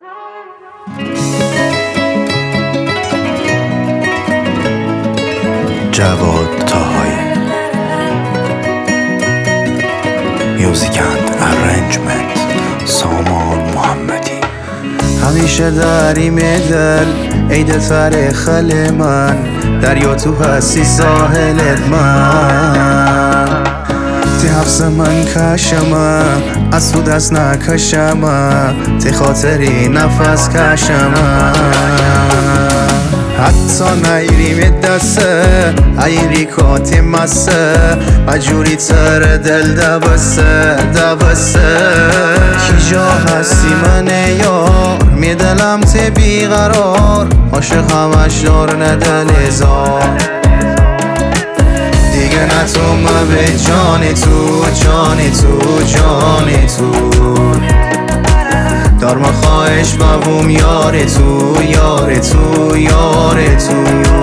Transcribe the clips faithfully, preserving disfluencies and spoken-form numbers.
جواد طاهایی میوزیک اند ارنجمنت سامان محمدی. همیشه دریم دل عید تاریخ من، دریا تو هستی ساحلت من، تی حفظ من کشمه از تو دست نکشمه، تی خاطری نفس کشمه. حتی نیریم دسته ایری کاتی مسته، مجوری تر دل دبسته دبسته. کی جا هستی من یار، می دلم تی بیقرار، عاشق همش دار ندل زار. دیگه نتومه به جان تو جان تو جان تو، دار ما خواهش بوم یار تو یار تو یار تو.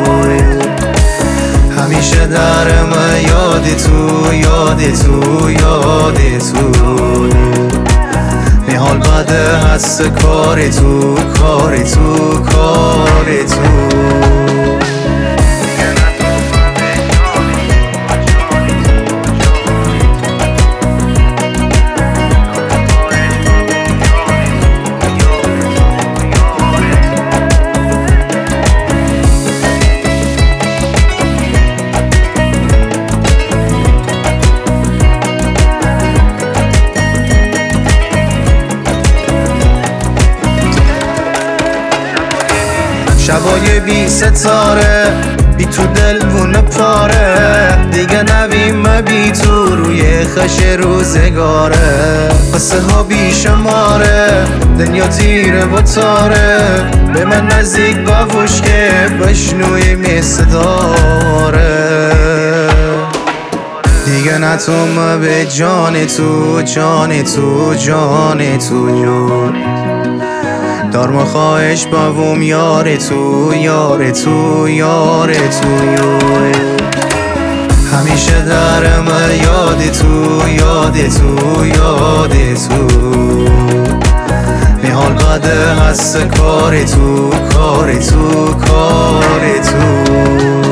همیشه درم یاد تو یاد تو یاد تو، می حال بده هست کار تو کار تو کار تو. شبای بی ستاره بی تو دلمون پاره، دیگه نویم بی تو روی خش روزگاره. قصه ها بی شماره دنیا تیره و تاره، به من نزدیک باوش که بشنوی می صداره. دیگه نتومه به جان تو جان تو جان تو، دار ما خواهش باوم یار تو یار تو یار تو. همیشه درم یاد تو یاد تو یاد تو، می حال بده هست کار تو کار تو کار تو.